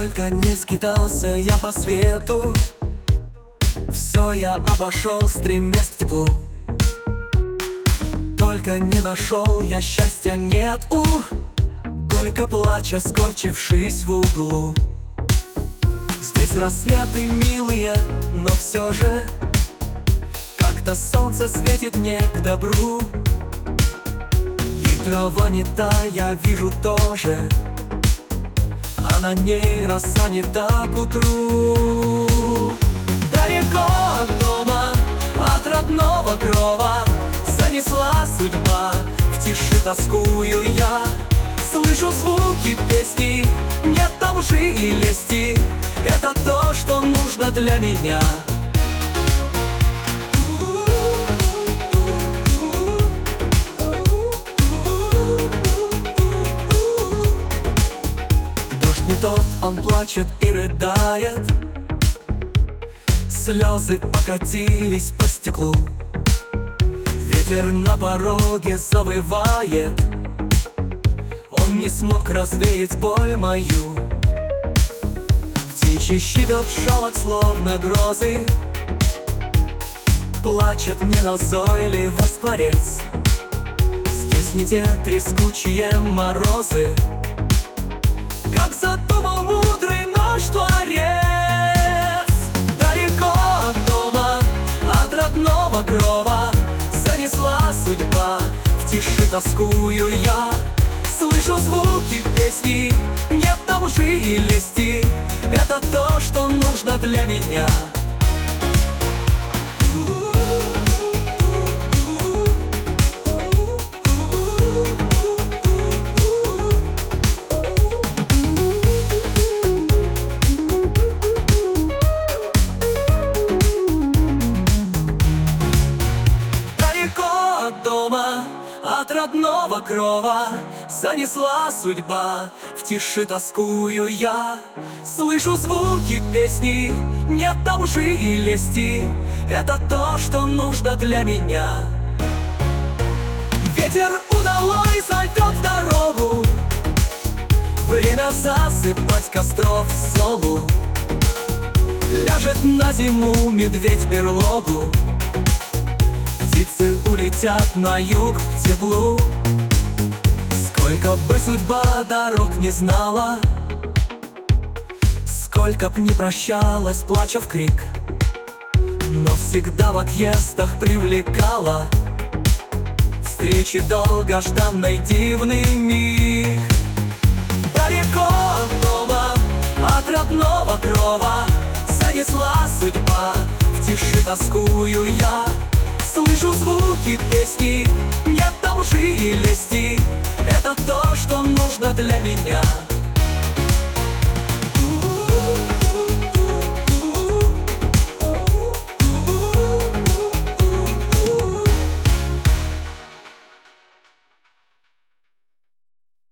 Сколько не скитался я по свету, все я обошел, стремясь к теплу. Только не нашел я счастья, нет, горько плача, скорчившись в углу. Здесь рассветы милые, но все же как-то солнце светит мне к добру. И трава не та, я вижу тоже, а на ней роса не та к утру. Далеко от дома, от родного крова, занесла судьба, в тиши тоскую я. Слышу звуки песни, нет там лжи и лести, это то, что нужно для меня. Дождь не тот, он плачет и рыдает, слезы покатились по стеклу. Ветер на пороге завывает, он не смог развеять боль мою. Птичий щебет шелок, словно грозы, плачет мне назойливо скворец. Здесь не те трескучие морозы, как задумал мудрый наш творец. Далеко от дома, от родного крова, занесла судьба, в тиши тоскую я. Слышу звуки песни, нет там лжи и лести, это то, что нужно для меня. Далеко от дома, от родного крова, занесла судьба, в тиши тоскую я. Слышу звуки песни, нет там лжи и лести, это то, что нужно для меня. Ветер удалой зайдет в дорогу, время засыпать костров в золу. Ляжет на зиму медведь в берлогу, птицы улетят на юг к теплу. Сколько бы судьба дорог не знала, сколько б не прощалась, плача в крик, но всегда в отъездах привлекала встречи долгожданной, дивный миг. Далеко от дома, от родного крова, занесла судьба, в тиши тоскую я. Слышу звуки песни, нет там лжи и лести, это то, что нужно для меня.